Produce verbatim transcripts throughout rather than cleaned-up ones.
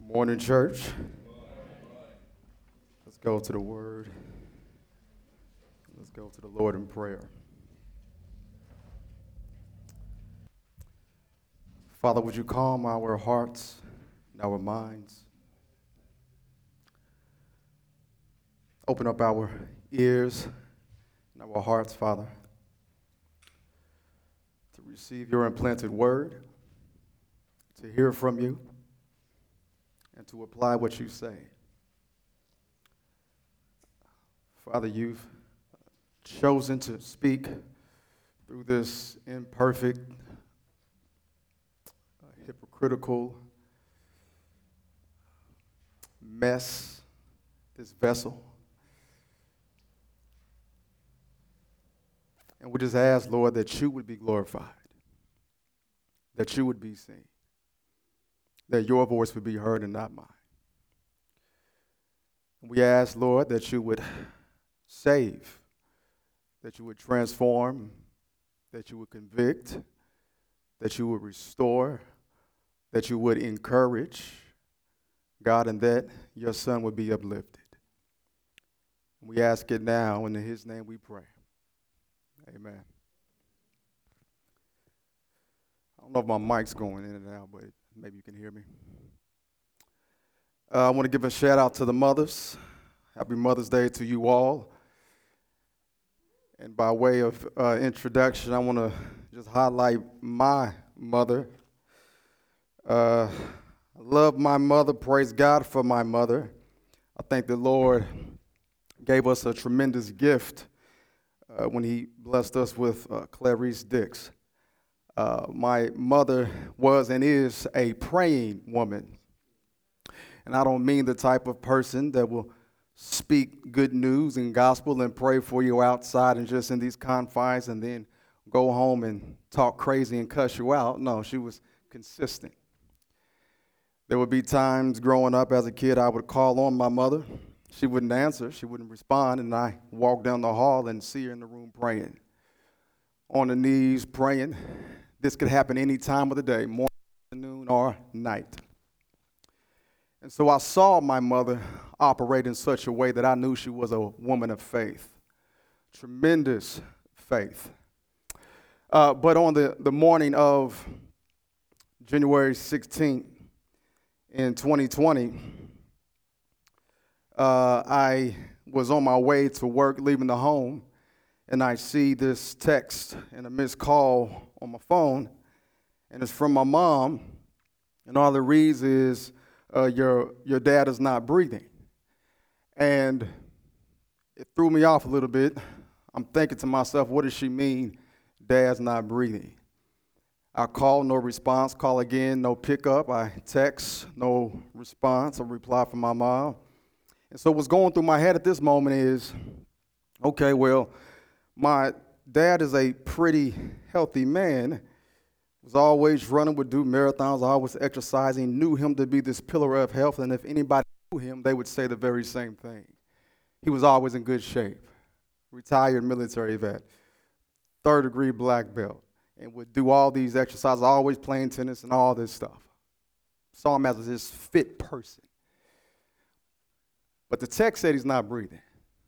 Morning, church. Let's go to the Word. Let's go to the Lord in prayer. Father, would you calm our hearts and our minds? Open up our ears and our hearts, Father, to receive your implanted word, to hear from you, and to apply what you say. Father, you've chosen to speak through this imperfect, uh, hypocritical mess, this vessel. And we just ask, Lord, that you would be glorified, that you would be seen, that your voice would be heard and not mine. We ask, Lord, that you would save, that you would transform, that you would convict, that you would restore, that you would encourage, God, and that your Son would be uplifted. We ask it now, and in his name we pray. Amen. I don't know if my mic's going in and out, but maybe you can hear me. Uh, I want to give a shout out to the mothers. Happy Mother's Day to you all. And by way of uh, introduction, I want to just highlight my mother. Uh, I love my mother. Praise God for my mother. I think the Lord gave us a tremendous gift uh, when he blessed us with uh, Clarice Dix. Uh, my mother was and is a praying woman. And I don't mean the type of person that will speak good news and gospel and pray for you outside and just in these confines and then go home and talk crazy and cuss you out. No, she was consistent. There would be times growing up as a kid I would call on my mother. She wouldn't answer. She wouldn't respond. And I walk down the hall and see her in the room praying, on the knees praying. This could happen any time of the day, morning, afternoon, or night. And so I saw my mother operate in such a way that I knew she was a woman of faith, tremendous faith. Uh, but on the, the morning of January sixteenth in twenty twenty, uh, I was on my way to work, leaving the home, and I see this text and a missed call on my phone, and it's from my mom, and all it reads is, Uh, your your dad is not breathing. And it threw me off a little bit. I'm thinking to myself, what does she mean, dad's not breathing? I call, no response. Call again, no pickup. I text, no response, a reply from my mom. And so what's going through my head at this moment is, okay, well, my dad is a pretty healthy man. Was always running, would do marathons, always exercising, knew him to be this pillar of health, and if anybody knew him, they would say the very same thing. He was always in good shape, retired military vet, third degree black belt, and would do all these exercises, always playing tennis and all this stuff. Saw him as this fit person. But the text said he's not breathing.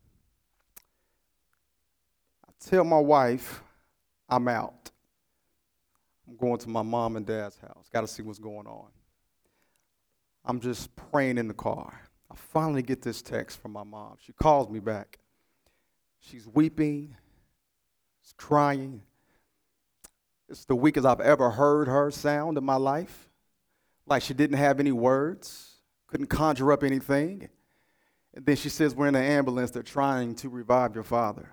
I tell my wife I'm out. I'm going to my mom and dad's house. Got to see what's going on. I'm just praying in the car. I finally get this text from my mom. She calls me back. She's weeping. She's crying. It's the weakest I've ever heard her sound in my life. Like she didn't have any words, couldn't conjure up anything. And then she says, we're in an ambulance. They're trying to revive your father.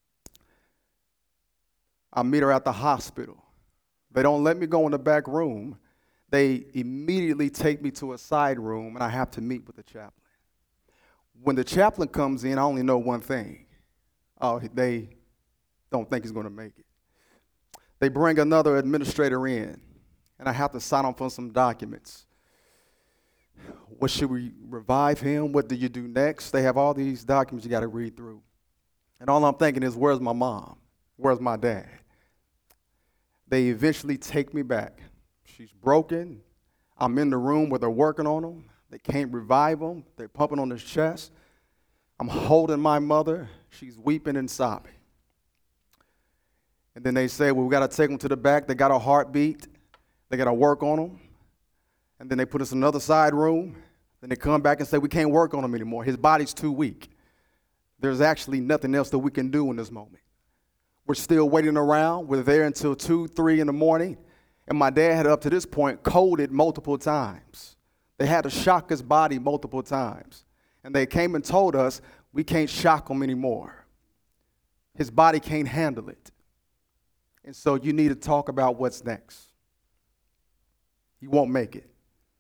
I meet her at the hospital. They don't let me go in the back room. They immediately take me to a side room, and I have to meet with the chaplain. When the chaplain comes in, I only know one thing. Oh, they don't think he's going to make it. They bring another administrator in, and I have to sign off on some documents. What should we revive him? What do you do next? They have all these documents you got to read through. And all I'm thinking is, where's my mom? Where's my dad? They eventually take me back. She's broken. I'm in the room where they're working on him. They can't revive him. They're pumping on his chest. I'm holding my mother. She's weeping and sobbing. And then they say, well, we got to take him to the back. They got a heartbeat. They got to work on him. And then they put us in another side room. Then they come back and say, we can't work on him anymore. His body's too weak. There's actually nothing else that we can do in this moment. We're still waiting around. We're there until two, three in the morning. And my dad had up to this point coded multiple times. They had to shock his body multiple times. And they came and told us, we can't shock him anymore. His body can't handle it. And so you need to talk about what's next. He won't make it.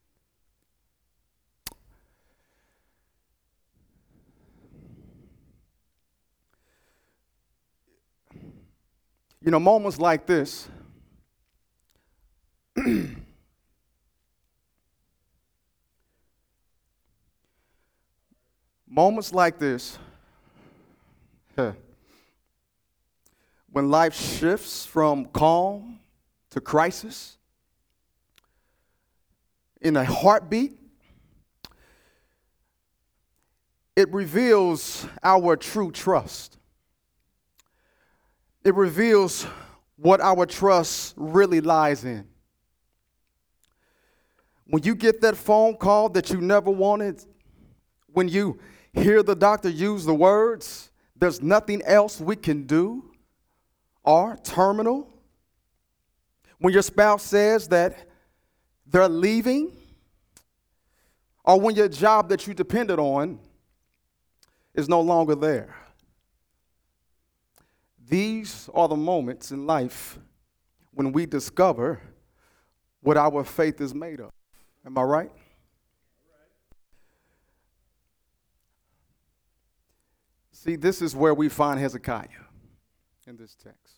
You know, moments like this, moments like this, huh, when life shifts from calm to crisis, in a heartbeat, it reveals our true trust. It reveals what our trust really lies in. When you get that phone call that you never wanted, when you hear the doctor use the words, there's nothing else we can do, or terminal, when your spouse says that they're leaving, or when your job that you depended on is no longer there. These are the moments in life when we discover what our faith is made of. Am I right? See, this is where we find Hezekiah in this text.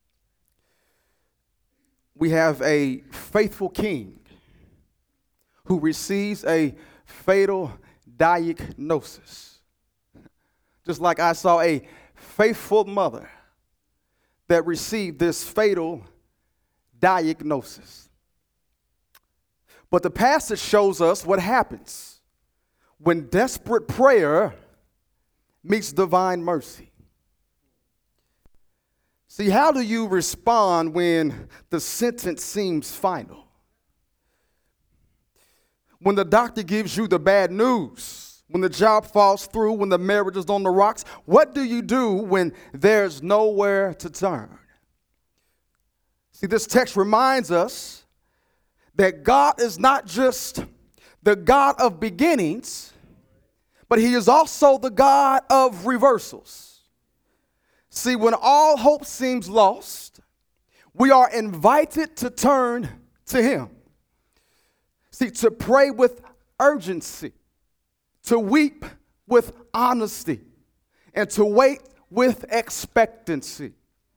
We have a faithful king who receives a fatal diagnosis. Just like I saw a faithful mother that received this fatal diagnosis. But the passage shows us what happens when desperate prayer meets divine mercy. See, how do you respond when the sentence seems final? When the doctor gives you the bad news, when the job falls through, when the marriage is on the rocks, what do you do when there's nowhere to turn? See, this text reminds us that God is not just the God of beginnings, but he is also the God of reversals. See, when all hope seems lost, we are invited to turn to him. See, to pray with urgency, to weep with honesty, and to wait with expectancy.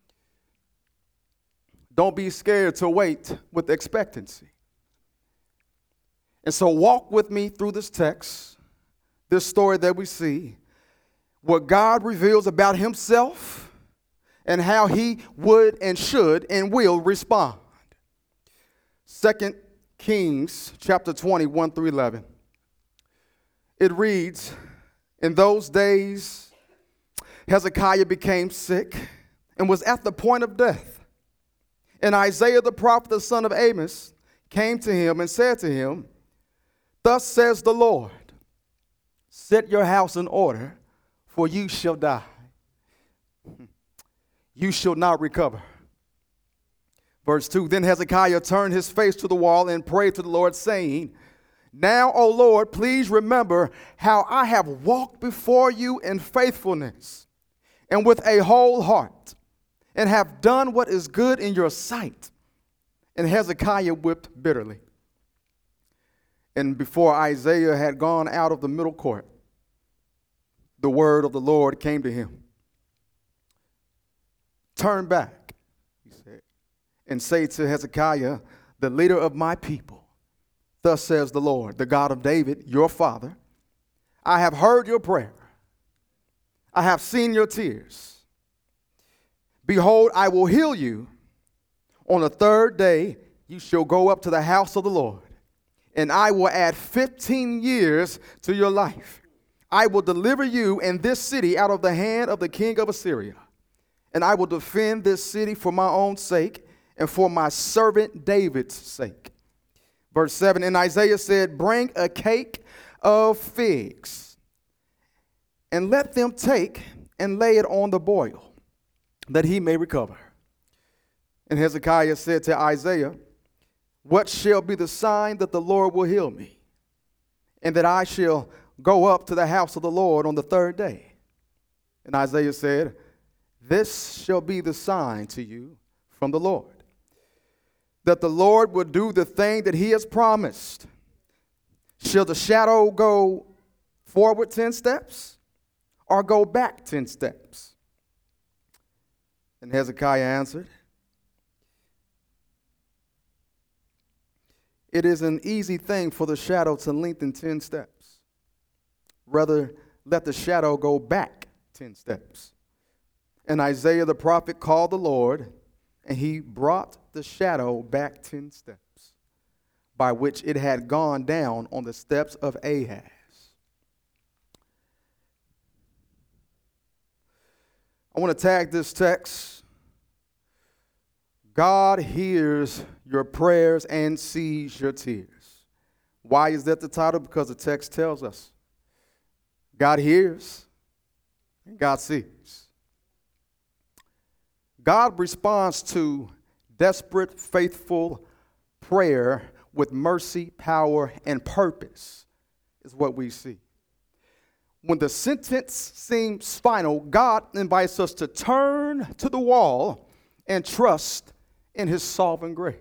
Don't be scared to wait with expectancy. And so walk with me through this text, this story that we see, what God reveals about himself and how he would and should and will respond. Second Kings chapter twenty, one through eleven. It reads, in those days, Hezekiah became sick and was at the point of death. And Isaiah the prophet, the son of Amos, came to him and said to him, thus says the Lord, set your house in order, for you shall die. You shall not recover. Verse two, then Hezekiah turned his face to the wall and prayed to the Lord, saying, now, O Lord, please remember how I have walked before you in faithfulness and with a whole heart, and have done what is good in your sight. And Hezekiah wept bitterly. And before Isaiah had gone out of the middle court, the word of the Lord came to him. Turn back, he said, and say to Hezekiah, the leader of my people, thus says the Lord, the God of David, your father, I have heard your prayer. I have seen your tears. Behold, I will heal you. On the third day, you shall go up to the house of the Lord, and I will add fifteen years to your life. I will deliver you and this city out of the hand of the king of Assyria, and I will defend this city for my own sake and for my servant David's sake. Verse seven, and Isaiah said, bring a cake of figs, and let them take and lay it on the boil, that he may recover. And Hezekiah said to Isaiah, what shall be the sign that the Lord will heal me, and that I shall go up to the house of the Lord on the third day? And Isaiah said, this shall be the sign to you from the Lord, that the Lord will do the thing that he has promised. Shall the shadow go forward ten steps or go back ten steps? And Hezekiah answered, it is an easy thing for the shadow to lengthen ten steps. Rather, let the shadow go back ten steps. And Isaiah the prophet called the Lord, and he brought the shadow back ten steps, by which it had gone down on the steps of Ahaz. I want to tag this text, God hears your prayers and sees your tears. Why is that the title? Because the text tells us God hears and God sees. God responds to desperate, faithful prayer with mercy, power, and purpose, is what we see. When the sentence seems final, God invites us to turn to the wall and trust in his sovereign grace.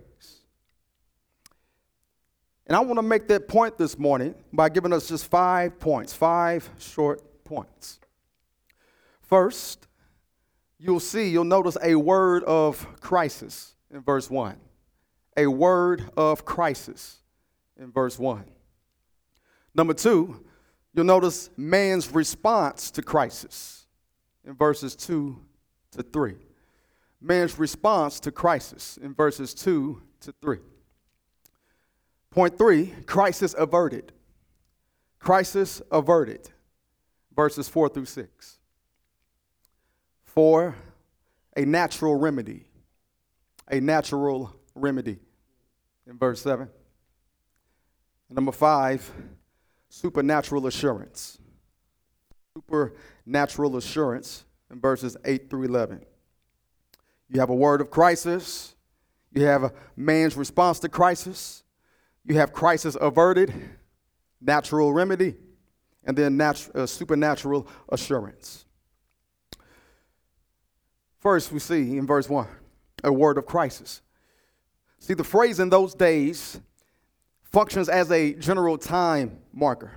And I want to make that point this morning by giving us just five points, five short points. First, you'll see, you'll notice a word of crisis in verse one. A word of crisis in verse one. Number two, you'll notice man's response to crisis in verses two to three. Man's response to crisis in verses two to three. Point three, crisis averted. Crisis averted, verses four through six. Four, a natural remedy. A natural remedy in verse seven. And number five, supernatural assurance. Supernatural assurance in verses eight through eleven. You have a word of crisis. You have a man's response to crisis. You have crisis averted, natural remedy, and then natu- uh, supernatural assurance. First, we see in verse one, a word of crisis. See, the phrase in those days functions as a general time marker.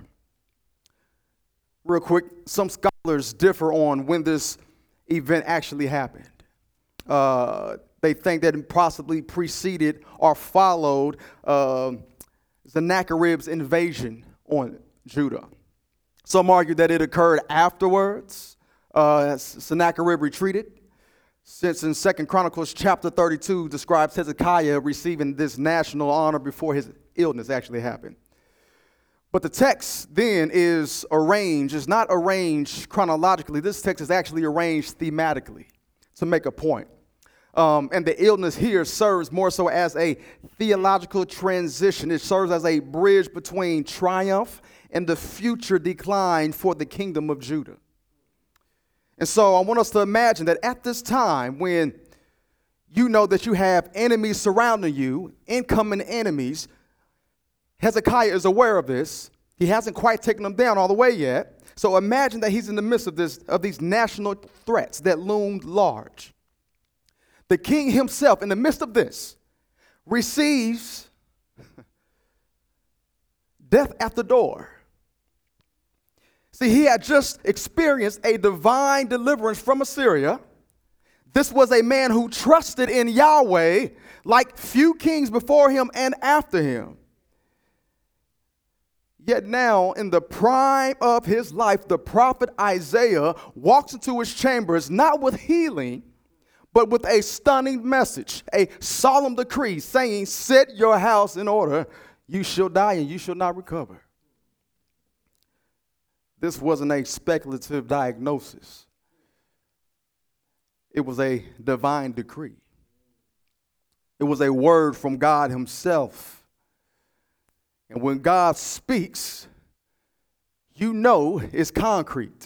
Real quick, some scholars differ on when this event actually happened. Uh, they think that it possibly preceded or followed uh, Sennacherib's invasion on Judah. Some argue that it occurred afterwards. Uh, Sennacherib retreated. Since in Second Chronicles chapter thirty-two describes Hezekiah receiving this national honor before his illness actually happened. But the text then is arranged, is not arranged chronologically. This text is actually arranged thematically to make a point. Um, and the illness here serves more so as a theological transition. It serves as a bridge between triumph and the future decline for the kingdom of Judah. And so I want us to imagine that at this time when you know that you have enemies surrounding you, incoming enemies, Hezekiah is aware of this. He hasn't quite taken them down all the way yet. So imagine that he's in the midst of this, of these national threats that loomed large. The king himself, in the midst of this, receives death at the door. See, he had just experienced a divine deliverance from Assyria. This was a man who trusted in Yahweh like few kings before him and after him. Yet now, in the prime of his life, the prophet Isaiah walks into his chambers not with healing, but with a stunning message, a solemn decree saying, set your house in order. You shall die and you shall not recover. This wasn't a speculative diagnosis. It was a divine decree. It was a word from God himself. And when God speaks, you know it's concrete.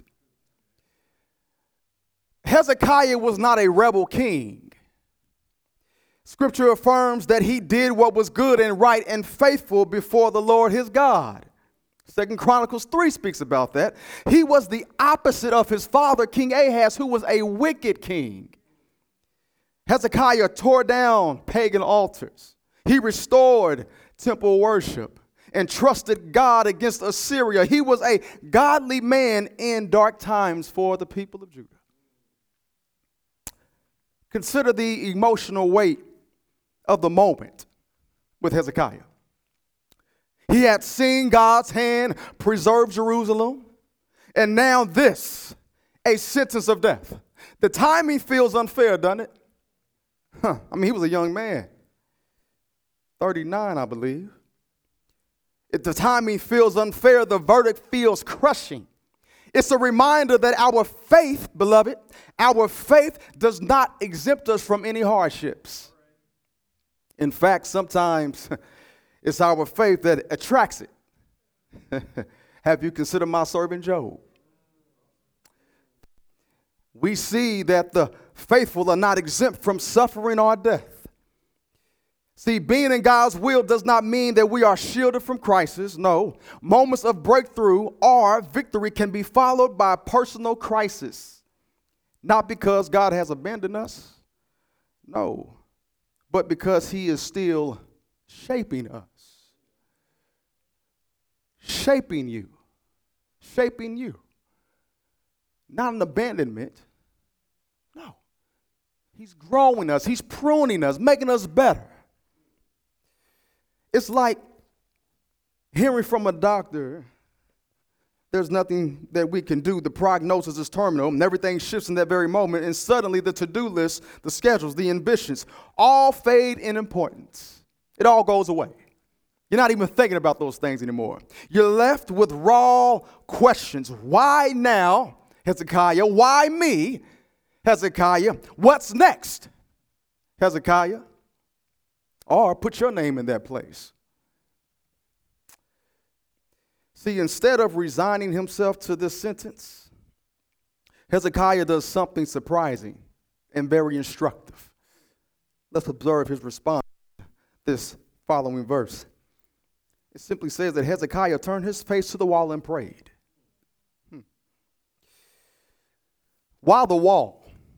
Hezekiah was not a rebel king. Scripture affirms that he did what was good and right and faithful before the Lord his God. Second Chronicles three speaks about that. He was the opposite of his father, King Ahaz, who was a wicked king. Hezekiah tore down pagan altars. He restored temple worship and trusted God against Assyria. He was a godly man in dark times for the people of Judah. Consider the emotional weight of the moment with Hezekiah. He had seen God's hand preserve Jerusalem, and now this, a sentence of death. The timing feels unfair, doesn't it? Huh. I mean, he was a young man, thirty-nine, I believe. If the timing feels unfair, the verdict feels crushing. It's a reminder that our faith, beloved, our faith does not exempt us from any hardships. In fact, sometimes it's our faith that attracts it. Have you considered my servant Job? We see that the faithful are not exempt from suffering or death. See, being in God's will does not mean that we are shielded from crisis. No, moments of breakthrough or victory can be followed by personal crisis. Not because God has abandoned us, no, but because he is still shaping us. Shaping you. Shaping you. Not an abandonment. No. He's growing us. He's pruning us, making us better. It's like hearing from a doctor, there's nothing that we can do. The prognosis is terminal, and everything shifts in that very moment, and suddenly the to-do list, the schedules, the ambitions, all fade in importance. It all goes away. You're not even thinking about those things anymore. You're left with raw questions. Why now, Hezekiah? Why me, Hezekiah? What's next, Hezekiah? Or put your name in that place. See, instead of resigning himself to this sentence, Hezekiah does something surprising and very instructive. Let's observe his response to this following verse. It simply says that Hezekiah turned his face to the wall and prayed. Hmm. While the wall,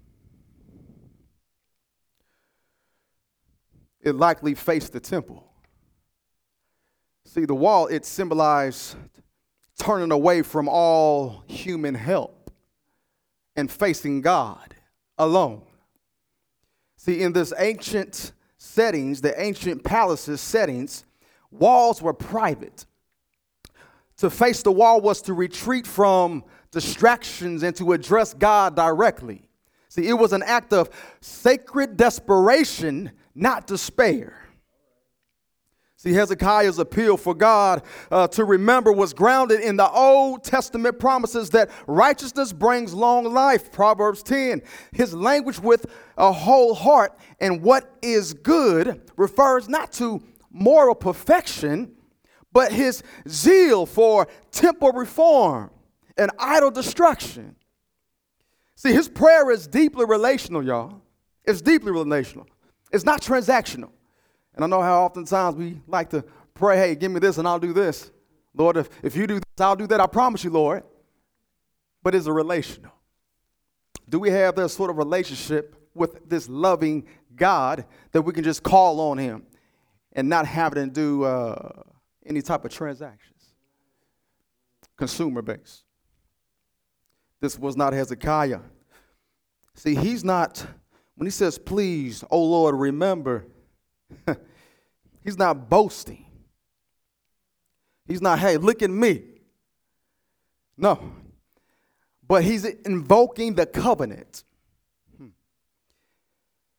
it likely faced the temple. See, the wall, it symbolized turning away from all human help and facing God alone. See, in this ancient settings, the ancient palaces settings, walls were private. To face the wall was to retreat from distractions and to address God directly. See, it was an act of sacred desperation, not despair. See, Hezekiah's appeal for God uh, to remember was grounded in the Old Testament promises that righteousness brings long life, Proverbs ten. His language with a whole heart and what is good refers not to moral perfection, but his zeal for temple reform and idol destruction. See, his prayer is deeply relational, y'all. It's deeply relational. It's not transactional. And I know how oftentimes we like to pray, hey, give me this and I'll do this. Lord, if, if you do this, I'll do that. I promise you, Lord. But it's a relational. Do we have that sort of relationship with this loving God that we can just call on him and not have to do uh, any type of transactions? Consumer-based. This was not Hezekiah. See, he's not, when he says, please, oh Lord, remember, he's not boasting. He's not, hey, look at me. No. But he's invoking the covenant.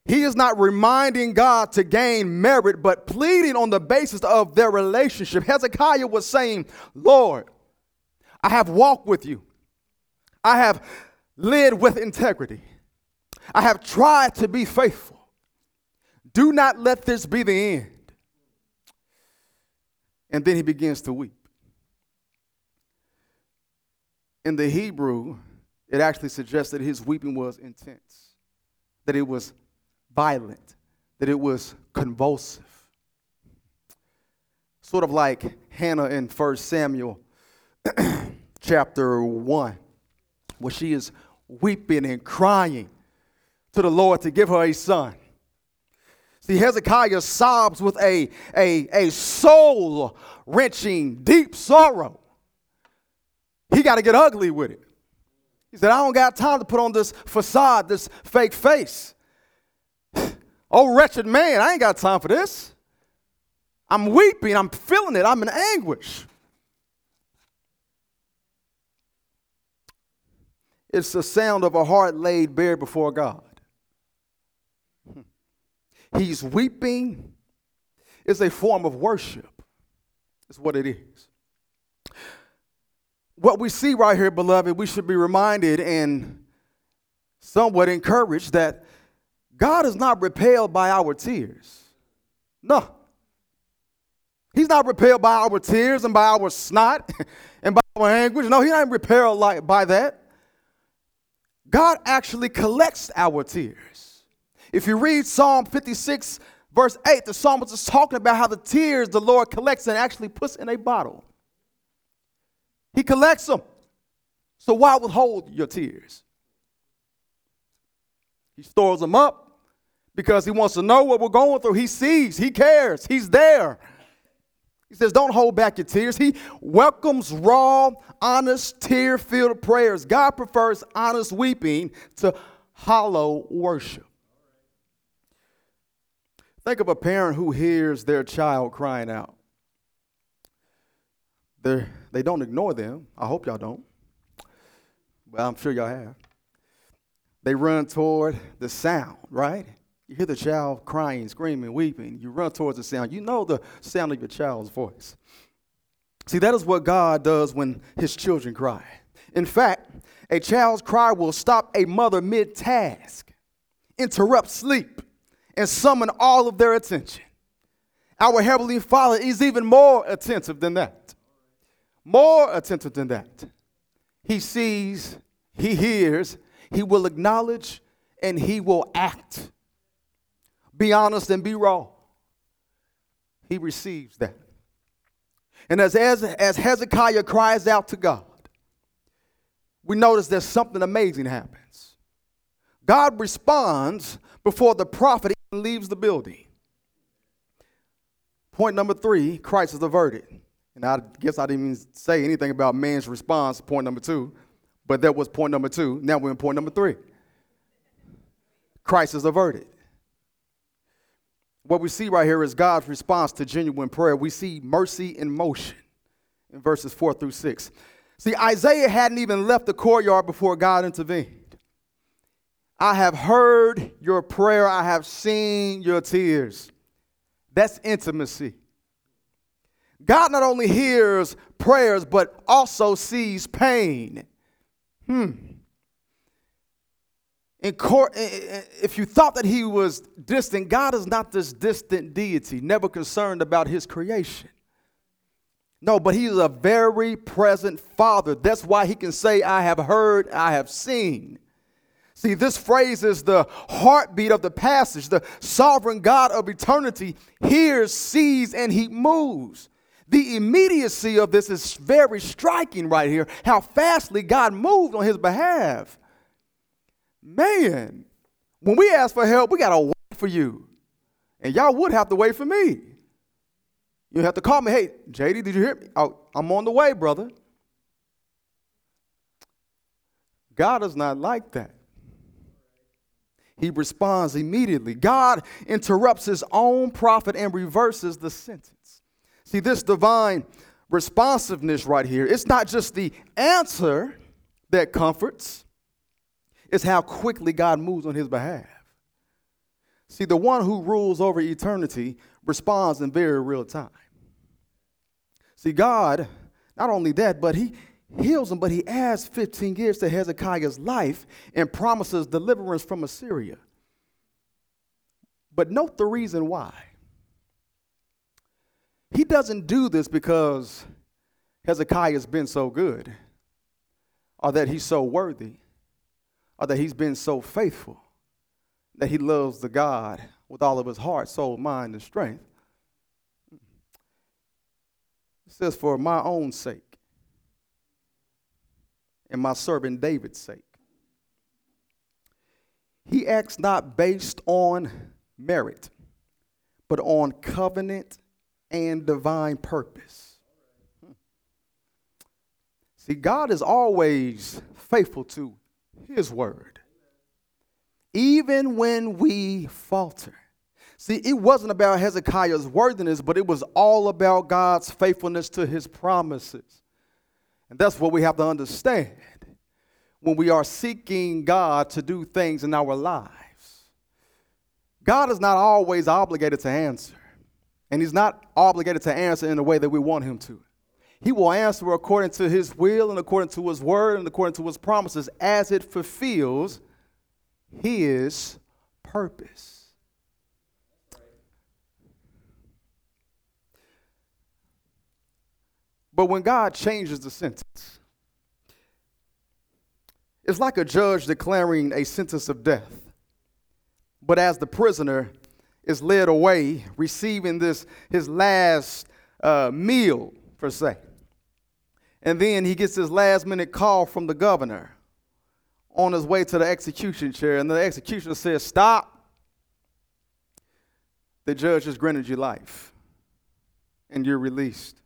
He is not reminding God to gain merit, but pleading on the basis of their relationship. Hezekiah was saying, Lord, I have walked with you. I have lived with integrity. I have tried to be faithful. Do not let this be the end. And then he begins to weep. In the Hebrew, it actually suggests that his weeping was intense, that it was violent, that it was convulsive. Sort of like Hannah in First Samuel chapter one, where she is weeping and crying to the Lord to give her a son. See, Hezekiah sobs with a, a, a soul-wrenching, deep sorrow. He got to get ugly with it. He said, I don't got time to put on this facade, this fake face. Oh, wretched man, I ain't got time for this. I'm weeping. I'm feeling it. I'm in anguish. It's the sound of a heart laid bare before God. He's weeping. It's a form of worship. It's what it is. What we see right here, beloved, we should be reminded and somewhat encouraged that God is not repelled by our tears. No. He's not repelled by our tears and by our snot and by our anguish. No, he's not repelled like by that. God actually collects our tears. If you read Psalm fifty-six, verse eight, the psalmist is talking about how the tears the Lord collects and actually puts in a bottle. He collects them. So why withhold your tears? He stores them up because he wants to know what we're going through. He sees, he cares, he's there. He says, don't hold back your tears. He welcomes raw, honest, tear-filled prayers. God prefers honest weeping to hollow worship. Think of a parent who hears their child crying out. They're, they don't ignore them. I hope y'all don't. Well, I'm sure y'all have. They run toward the sound, right? You hear the child crying, screaming, weeping. You run towards the sound. You know the sound of your child's voice. See, that is what God does when his children cry. In fact, a child's cry will stop a mother mid-task, interrupt sleep, and summon all of their attention. Our Heavenly Father is even more attentive than that. More attentive than that. He sees, he hears, he will acknowledge, and he will act. Be honest and be raw. He receives that. And as, as, as Hezekiah cries out to God, we notice that something amazing happens. God responds before the prophet even leaves the building. Point number three, crisis averted. And I guess I didn't even say anything about man's response, point number two. But that was point number two. Now we're in point number three. Crisis averted. What we see right here is God's response to genuine prayer. We see mercy in motion in verses four through six. See, Isaiah hadn't even left the courtyard before God intervened. I have heard your prayer. I have seen your tears. That's intimacy. God not only hears prayers, but also sees pain. Hmm. In court, if you thought that he was distant, God is not this distant deity, never concerned about his creation. No, but he is a very present Father. That's why he can say, I have heard, I have seen. See, this phrase is the heartbeat of the passage. The sovereign God of eternity hears, sees, and he moves. The immediacy of this is very striking right here, how fastly God moved on his behalf. Man, when we ask for help, we got to wait for you. And y'all would have to wait for me. You have to call me. Hey, J D, did you hear me? Oh, I'm on the way, brother. God is not like that. He responds immediately. God interrupts his own prophet and reverses the sentence. See, this divine responsiveness right here, it's not just the answer that comforts. It's how quickly God moves on his behalf. See, the one who rules over eternity responds in very real time. See, God, not only that, but he heals him, but he adds fifteen years to Hezekiah's life and promises deliverance from Assyria. But note the reason why. He doesn't do this because Hezekiah has been so good, or that he's so worthy, or that he's been so faithful, that he loves the God with all of his heart, soul, mind, and strength. It says, for my own sake and my servant David's sake. He acts not based on merit, but on covenant and divine purpose. See, God is always faithful to his word, even when we falter. See, it wasn't about Hezekiah's worthiness, but it was all about God's faithfulness to his promises. And that's what we have to understand when we are seeking God to do things in our lives. God is not always obligated to answer, and he's not obligated to answer in the way that we want him to. He will answer according to his will and according to his word and according to his promises as it fulfills his purpose. But when God changes the sentence, it's like a judge declaring a sentence of death. But as the prisoner is led away, receiving this his last uh, meal, per se, and then he gets his last minute call from the governor on his way to the execution chair, and the executioner says, stop. The judge has granted you life, and you're released.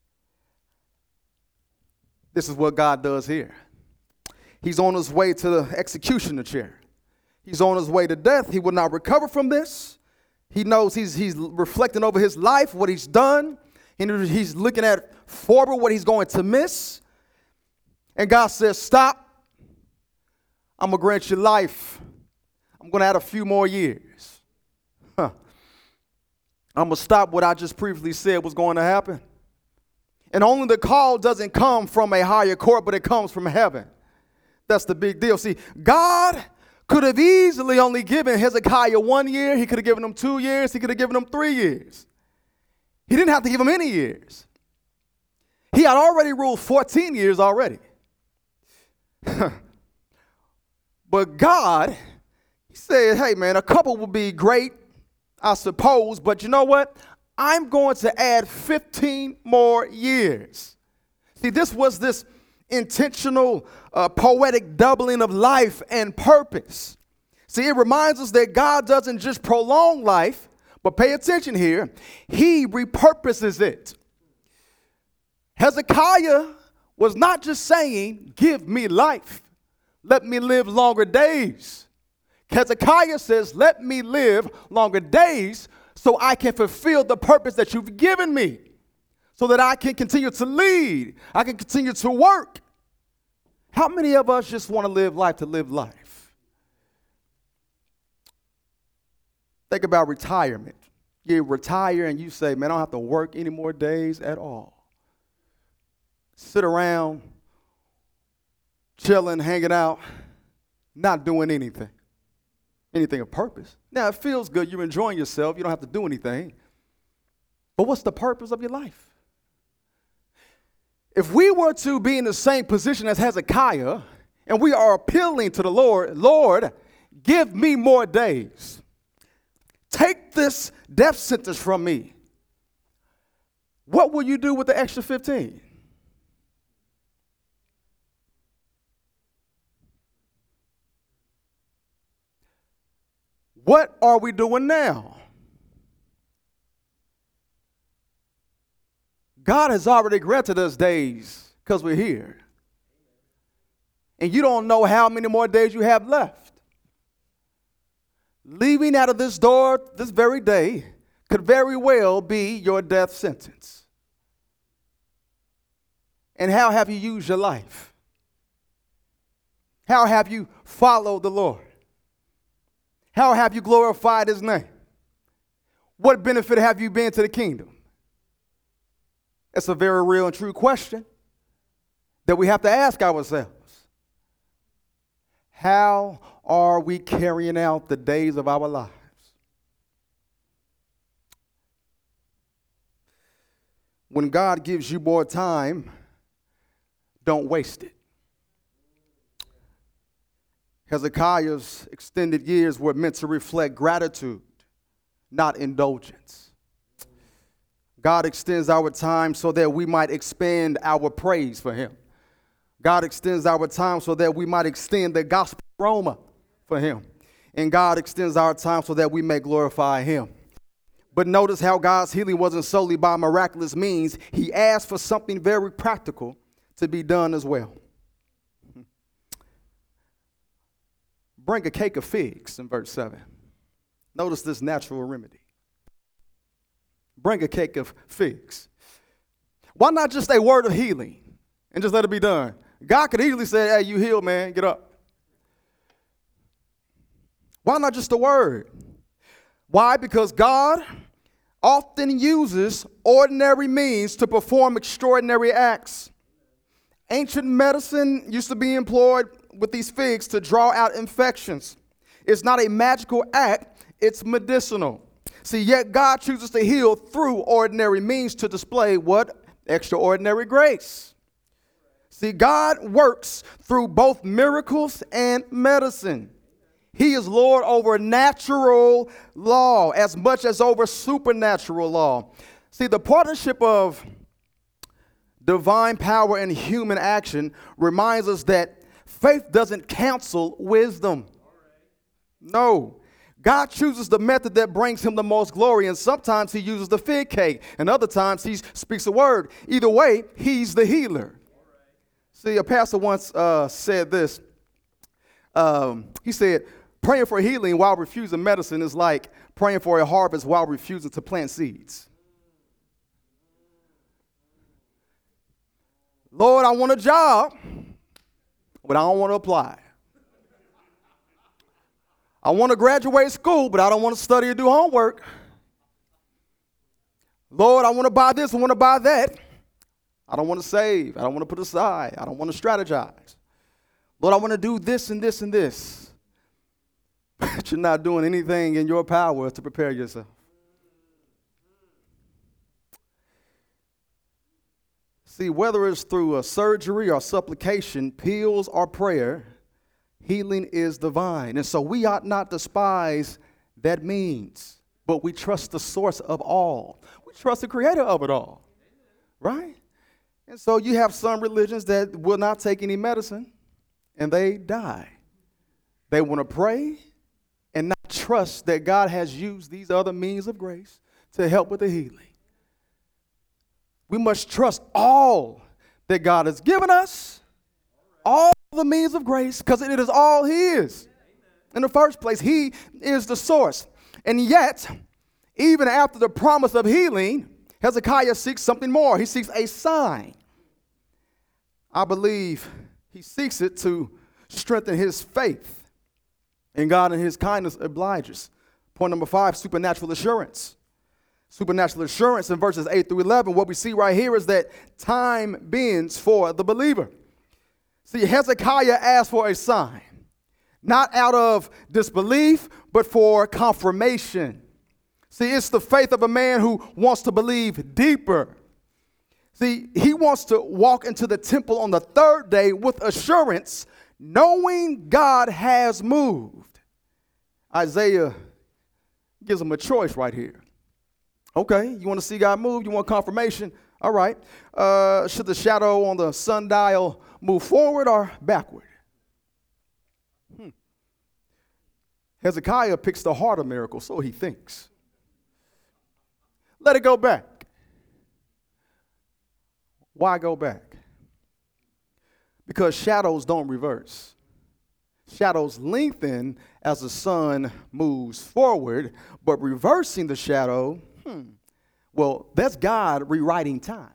This is what God does here. He's on his way to the executioner chair. He's on his way to death. He will not recover from this. He knows he's, he's reflecting over his life, what he's done. And he's looking at forward what he's going to miss. And God says, stop. I'm going to grant you life. I'm going to add a few more years. Huh. I'm going to stop what I just previously said was going to happen. And only the call doesn't come from a higher court, but it comes from heaven. That's the big deal. See, God could have easily only given Hezekiah one year. He could have given him two years. He could have given him three years. He didn't have to give him any years. He had already ruled fourteen years already. But God, he said, hey, man, a couple would be great, I suppose. But you know what? I'm going to add fifteen more years. See, this was this intentional, uh, poetic doubling of life and purpose. See, it reminds us that God doesn't just prolong life, but pay attention here, he repurposes it. Hezekiah was not just saying, give me life, let me live longer days. Hezekiah says, let me live longer days so I can fulfill the purpose that you've given me, so that I can continue to lead, I can continue to work. How many of us just want to live life to live life? Think about retirement. You retire and you say, man, I don't have to work any more days at all. Sit around, chilling, hanging out, not doing anything. Anything of purpose. Now, it feels good. You're enjoying yourself. You don't have to do anything. But what's the purpose of your life? If we were to be in the same position as Hezekiah, and we are appealing to the Lord, Lord, give me more days. Take this death sentence from me. What will you do with the extra fifteen? What are we doing now? God has already granted us days because we're here. And you don't know how many more days you have left. Leaving out of this door this very day could very well be your death sentence. And how have you used your life? How have you followed the Lord? How have you glorified his name? What benefit have you been to the kingdom? It's a very real and true question that we have to ask ourselves. How are we carrying out the days of our lives? When God gives you more time, don't waste it. Hezekiah's extended years were meant to reflect gratitude, not indulgence. God extends our time so that we might expand our praise for him. God extends our time so that we might extend the gospel aroma for him. And God extends our time so that we may glorify him. But notice how God's healing wasn't solely by miraculous means. He asked for something very practical to be done as well. Bring a cake of figs in verse seven. Notice this natural remedy. Bring a cake of figs. Why not just a word of healing and just let it be done? God could easily say, hey, you healed, man, get up. Why not just a word? Why? Because God often uses ordinary means to perform extraordinary acts. Ancient medicine used to be employed with these figs to draw out infections. It's not a magical act, it's medicinal. See, yet God chooses to heal through ordinary means to display what? Extraordinary grace. See, God works through both miracles and medicine. He is Lord over natural law as much as over supernatural law. See, the partnership of divine power and human action reminds us that faith doesn't cancel wisdom. No. God chooses the method that brings him the most glory, and sometimes he uses the fig cake, and other times he speaks a word. Either way, he's the healer. See, a pastor once uh, said this. Um, he said, praying for healing while refusing medicine is like praying for a harvest while refusing to plant seeds. Lord, I want a job, but I don't want to apply. I want to graduate school, but I don't want to study or do homework. Lord, I want to buy this, I want to buy that. I don't want to save. I don't want to put aside. I don't want to strategize. Lord, I want to do this and this and this. But you're not doing anything in your power to prepare yourself. See, whether it's through a surgery or supplication, pills or prayer, healing is divine. And so we ought not despise that means, but we trust the source of all. We trust the creator of it all, right? And so you have some religions that will not take any medicine, and they die. They want to pray and not trust that God has used these other means of grace to help with the healing. We must trust all that God has given us, all the means of grace, because it is all his. In the first place, he is the source. And yet, even after the promise of healing, Hezekiah seeks something more. He seeks a sign. I believe he seeks it to strengthen his faith. And God in his kindness obliges. Point number five, supernatural assurance. Supernatural assurance in verses eight through eleven. What we see right here is that time bends for the believer. See, Hezekiah asked for a sign, not out of disbelief, but for confirmation. See, it's the faith of a man who wants to believe deeper. See, he wants to walk into the temple on the third day with assurance, knowing God has moved. Isaiah gives him a choice right here. Okay, you want to see God move? You want confirmation? All right. Uh, should the shadow on the sundial move forward or backward? Hmm. Hezekiah picks the harder miracle, so he thinks. Let it go back. Why go back? Because shadows don't reverse. Shadows lengthen as the sun moves forward, but reversing the shadow, hmm, well, that's God rewriting time.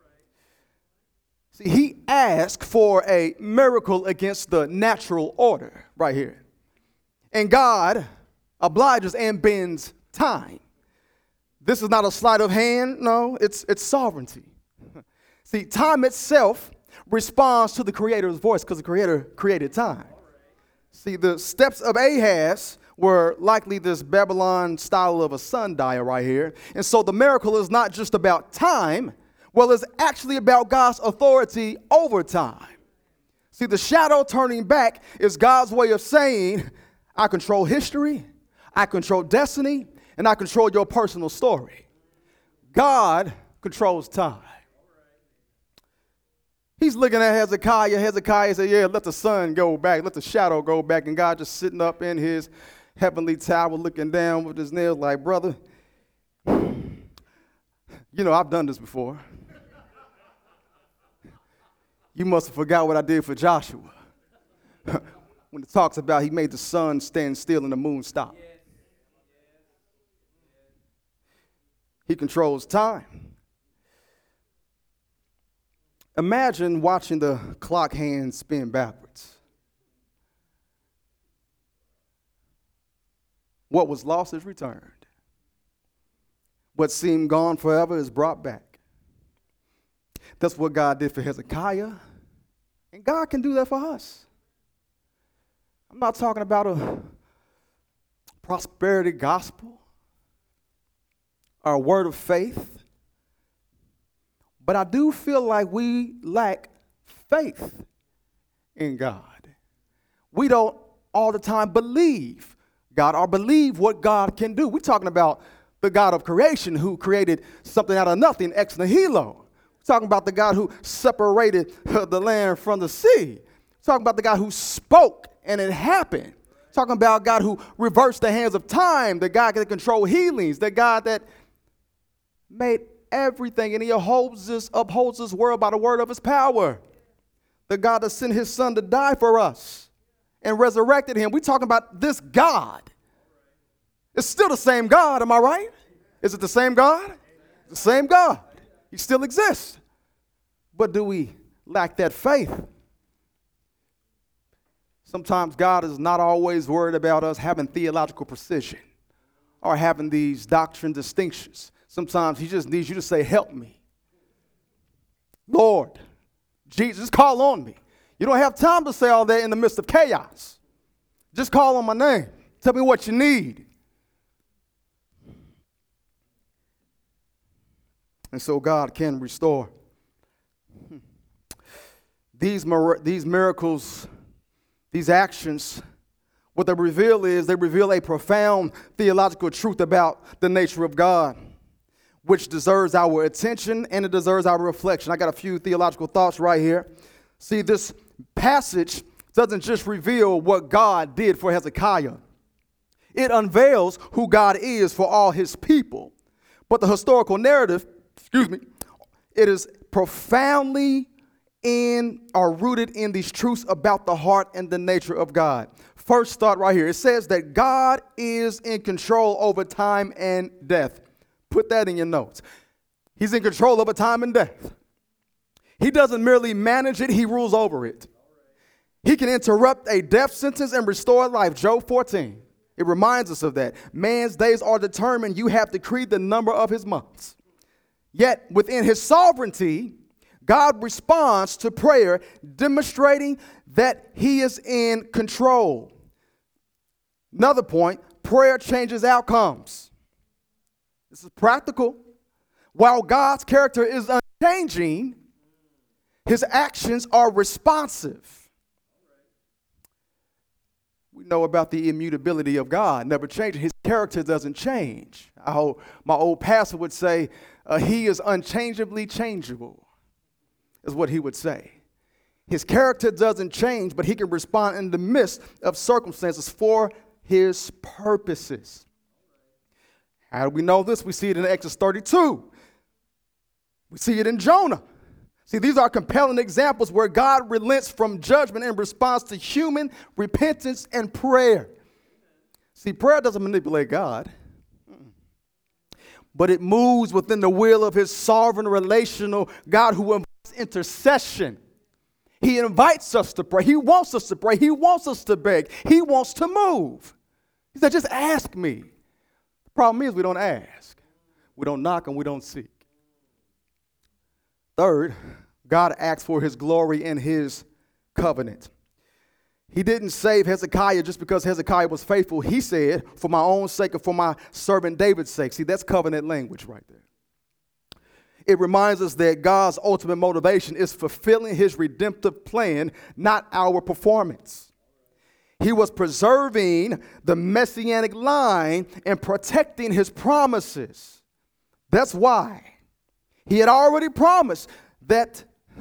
See, he asked for a miracle against the natural order right here. And God obliges and bends time. This is not a sleight of hand. No, it's, it's sovereignty. See, time itself responds to the Creator's voice because the Creator created time. See, the steps of Ahaz were likely this Babylon style of a sundial right here. And so the miracle is not just about time. Well, it's actually about God's authority over time. See, the shadow turning back is God's way of saying, I control history, I control destiny, and I control your personal story. God controls time. He's looking at Hezekiah. Hezekiah said, yeah, let the sun go back, let the shadow go back. And God just sitting up in his heavenly tower looking down with his nails like, brother, you know, I've done this before. You must have forgot what I did for Joshua. When it talks about he made the sun stand still and the moon stop. He controls time. Imagine watching the clock hand spin backwards. What was lost is returned. What seemed gone forever is brought back. That's what God did for Hezekiah. And God can do that for us. I'm not talking about a prosperity gospel or a word of faith. But I do feel like we lack faith in God. We don't all the time believe God or believe what God can do. We're talking about the God of creation who created something out of nothing, ex nihilo. We're talking about the God who separated the land from the sea. We're talking about the God who spoke and it happened. We're talking about God who reversed the hands of time, the God that can control healings, the God that made everything, and he upholds this, upholds this world by the word of his power. The God that sent his son to die for us and resurrected him. We're talking about this God. It's still the same God, am I right? Is it the same God? The same God. He still exists. But do we lack that faith? Sometimes God is not always worried about us having theological precision or having these doctrine distinctions. Sometimes he just needs you to say, help me. Lord, Jesus, call on me. You don't have time to say all that in the midst of chaos. Just call on my name. Tell me what you need. And so God can restore. These, these miracles, these actions, what they reveal is they reveal a profound theological truth about the nature of God, which deserves our attention and it deserves our reflection. I got a few theological thoughts right here. See, this passage doesn't just reveal what God did for Hezekiah. It unveils who God is for all his people. But the historical narrative, excuse me, it is profoundly in or rooted in these truths about the heart and the nature of God. First thought right here. It says that God is in control over time and death. Put that in your notes. He's in control over time and death. He doesn't merely manage it, he rules over it. He can interrupt a death sentence and restore life. Job fourteen. It reminds us of that. Man's days are determined. You have decreed the number of his months. Yet within his sovereignty, God responds to prayer, demonstrating that he is in control. Another point, prayer changes outcomes. This is practical. While God's character is unchanging, his actions are responsive. We know about the immutability of God, never changing. His character doesn't change. I hope my old pastor would say, uh, he is unchangeably changeable, is what he would say. His character doesn't change, but he can respond in the midst of circumstances for his purposes. How do we know this? We see it in Exodus thirty-two. We see it in Jonah. See, these are compelling examples where God relents from judgment in response to human repentance and prayer. See, prayer doesn't manipulate God, but it moves within the will of his sovereign relational God who invites intercession. He invites us to pray. He wants us to pray. He wants us to beg. He wants to move. He said, just ask me. The problem is we don't ask. We don't knock and we don't seek. Third, God acts for his glory and his covenant. He didn't save Hezekiah just because Hezekiah was faithful. He said, for my own sake and for my servant David's sake. See, that's covenant language right there. It reminds us that God's ultimate motivation is fulfilling his redemptive plan, not our performance. He was preserving the messianic line and protecting his promises. That's why he had already promised that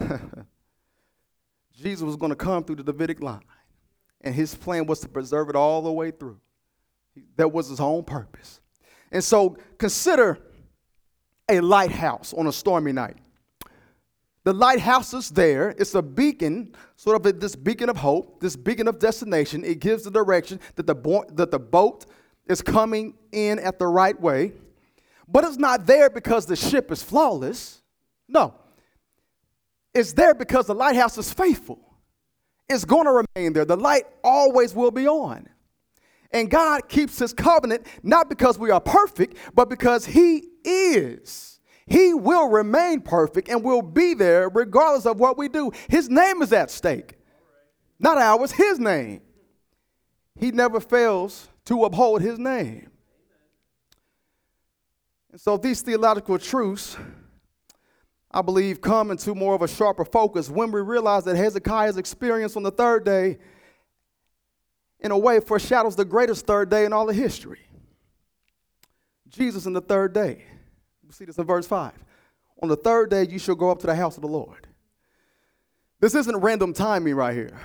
Jesus was going to come through the Davidic line. And his plan was to preserve it all the way through. That was his own purpose. And so consider a lighthouse on a stormy night. The lighthouse is there. It's a beacon, sort of a, this beacon of hope, this beacon of destination. It gives the direction that the, bo- that the boat is coming in at the right way. But it's not there because the ship is flawless. No. It's there because the lighthouse is faithful. It's going to remain there. The light always will be on. And God keeps his covenant not because we are perfect, but because he is. He will remain perfect and will be there regardless of what we do. His name is at stake. Not ours, his name. He never fails to uphold his name. And so these theological truths, I believe, come into more of a sharper focus when we realize that Hezekiah's experience on the third day, in a way, foreshadows the greatest third day in all of history. Jesus in the third day. We see this in verse five. On the third day, you shall go up to the house of the Lord. This isn't random timing right here.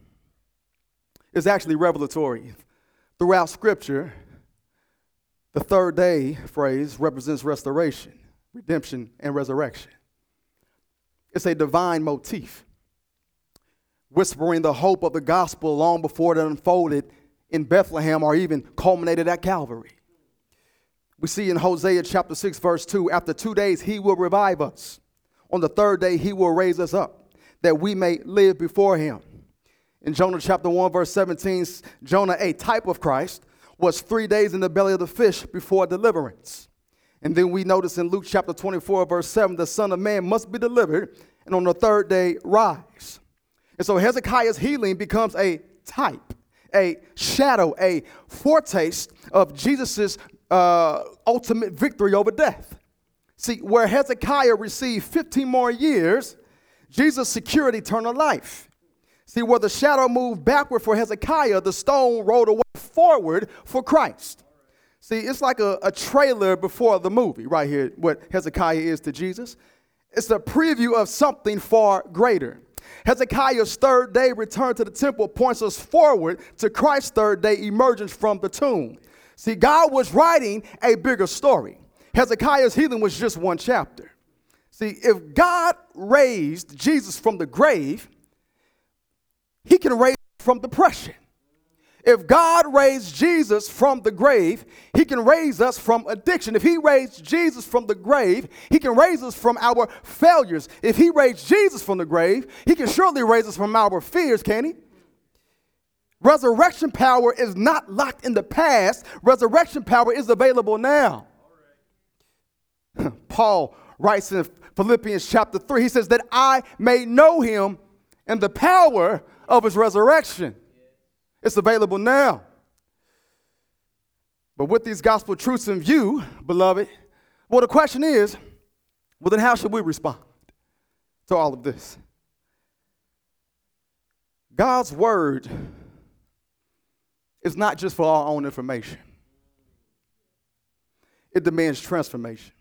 It's actually revelatory. Throughout Scripture, the third day phrase represents restoration, redemption, and resurrection. It's a divine motif, whispering the hope of the gospel long before it unfolded in Bethlehem or even culminated at Calvary. We see in Hosea chapter six, verse two, after two days he will revive us. On the third day he will raise us up, that we may live before him. In Jonah chapter one, verse seventeen, Jonah, a type of Christ, was three days in the belly of the fish before deliverance. And then we notice in Luke chapter twenty-four, verse seven, the Son of Man must be delivered and on the third day rise. And so Hezekiah's healing becomes a type, a shadow, a foretaste of Jesus' uh, ultimate victory over death. See, where Hezekiah received fifteen more years, Jesus secured eternal life. See, where the shadow moved backward for Hezekiah, the stone rolled away forward for Christ. See, it's like a, a trailer before the movie right here, what Hezekiah is to Jesus. It's a preview of something far greater. Hezekiah's third day return to the temple points us forward to Christ's third day emergence from the tomb. See, God was writing a bigger story. Hezekiah's healing was just one chapter. See, if God raised Jesus from the grave, he can raise from depression. If God raised Jesus from the grave, he can raise us from addiction. If he raised Jesus from the grave, he can raise us from our failures. If he raised Jesus from the grave, he can surely raise us from our fears, can he? Resurrection power is not locked in the past. Resurrection power is available now. Paul writes in Philippians chapter three, he says that I may know him and the power of his resurrection. It's available now. But with these gospel truths in view, beloved, well, the question is, well, then how should we respond to all of this? God's word is not just for our own information. It demands transformation.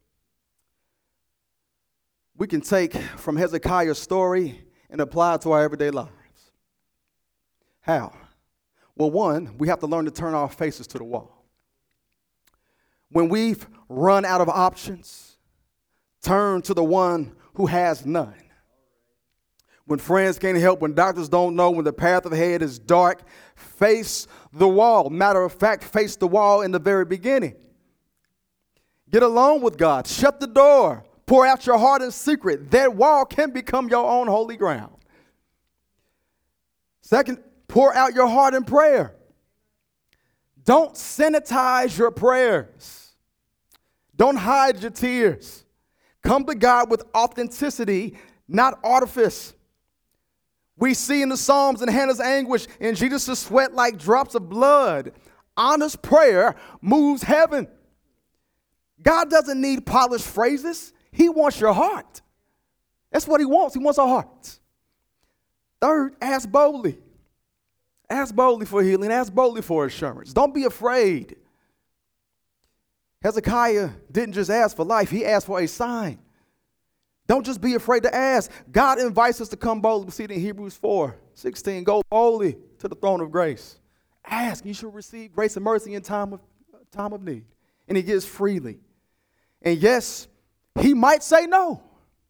We can take from Hezekiah's story and apply it to our everyday lives. How? Well, one, we have to learn to turn our faces to the wall. When we've run out of options, turn to the one who has none. When friends can't help, when doctors don't know, when the path ahead is dark, face the wall. Matter of fact, face the wall in the very beginning. Get alone with God. Shut the door. Pour out your heart in secret. That wall can become your own holy ground. Second, pour out your heart in prayer. Don't sanitize your prayers. Don't hide your tears. Come to God with authenticity, not artifice. We see in the Psalms and Hannah's anguish and Jesus' sweat like drops of blood. Honest prayer moves heaven. God doesn't need polished phrases. He wants your heart. That's what he wants. He wants our hearts. Third, ask boldly. Ask boldly for healing. Ask boldly for assurance. Don't be afraid. Hezekiah didn't just ask for life. He asked for a sign. Don't just be afraid to ask. God invites us to come boldly. We see it in Hebrews four sixteen. Go boldly to the throne of grace. Ask. You shall receive grace and mercy in time of, time of need. And he gives freely. And yes, he might say no.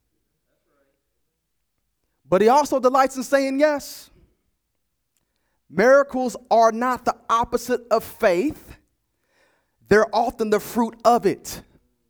But he also delights in saying yes. Miracles are not the opposite of faith. They're often the fruit of it.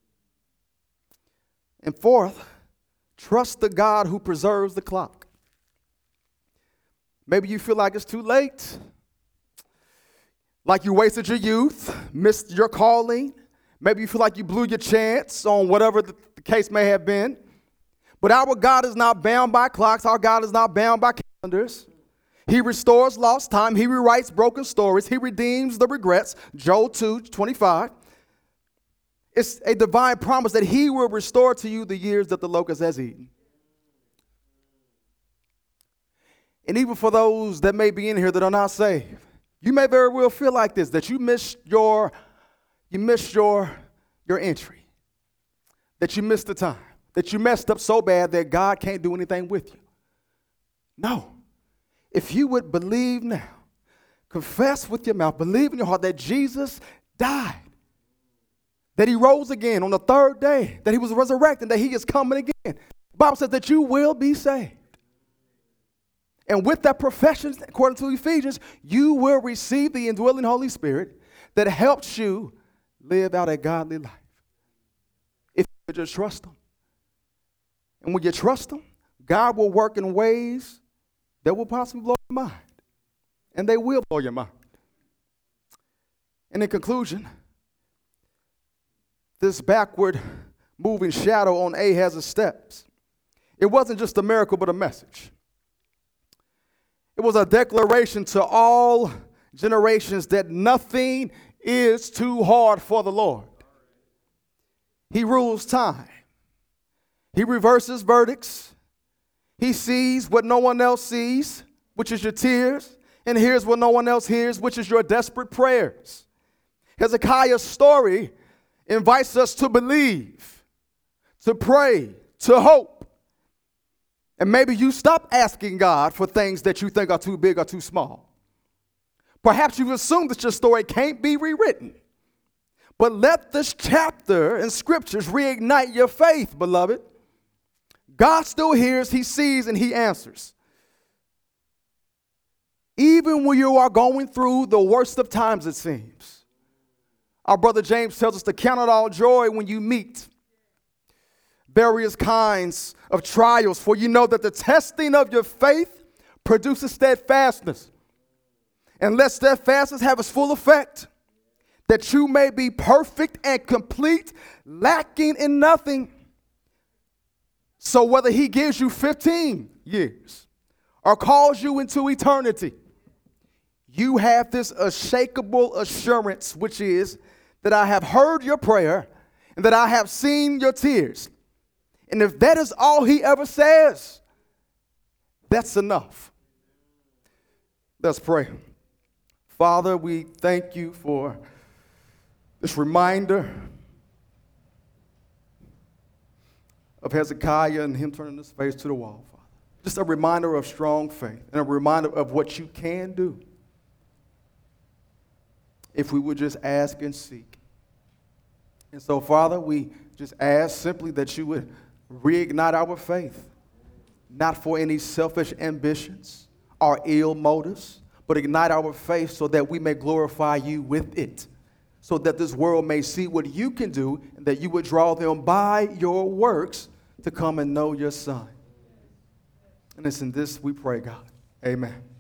And fourth, trust the God who preserves the clock. Maybe you feel like it's too late, like you wasted your youth, missed your calling. Maybe you feel like you blew your chance on whatever the case may have been. But our God is not bound by clocks. Our God is not bound by calendars. He restores lost time. He rewrites broken stories. He redeems the regrets. Joel two twenty-five. It's a divine promise that he will restore to you the years that the locust has eaten. And even for those that may be in here that are not saved, you may very well feel like this, that you missed your, you missed your, your entry, that you missed the time, that you messed up so bad that God can't do anything with you. No. If you would believe now, confess with your mouth, believe in your heart that Jesus died, that he rose again on the third day, that he was resurrected, that he is coming again. The Bible says that you will be saved. And with that profession, according to Ephesians, you will receive the indwelling Holy Spirit that helps you live out a godly life. If you just trust him. And when you trust him, God will work in ways that will possibly blow your mind. And they will blow your mind. And in conclusion, this backward moving shadow on Ahaz's steps, it wasn't just a miracle but a message. It was a declaration to all generations that nothing is too hard for the Lord. He rules time. He reverses verdicts. He sees what no one else sees, which is your tears, and hears what no one else hears, which is your desperate prayers. Hezekiah's story invites us to believe, to pray, to hope. And maybe you stop asking God for things that you think are too big or too small. Perhaps you've assumed that your story can't be rewritten. But let this chapter in scriptures reignite your faith, beloved. God still hears, he sees, and he answers. Even when you are going through the worst of times, it seems. Our brother James tells us to count it all joy when you meet various kinds of trials, for you know that the testing of your faith produces steadfastness. And let steadfastness have its full effect, that you may be perfect and complete, lacking in nothing. So whether he gives you fifteen years or calls you into eternity, you have this unshakable assurance, which is that I have heard your prayer and that I have seen your tears. And if that is all he ever says, that's enough. Let's pray. Father, we thank you for this reminder of Hezekiah and him turning his face to the wall, Father. Just a reminder of strong faith and a reminder of what you can do if we would just ask and seek. And so, Father, we just ask simply that you would reignite our faith, not for any selfish ambitions or ill motives, but ignite our faith so that we may glorify you with it, so that this world may see what you can do and that you would draw them by your works to come and know your Son. And it's in this we pray, God. Amen.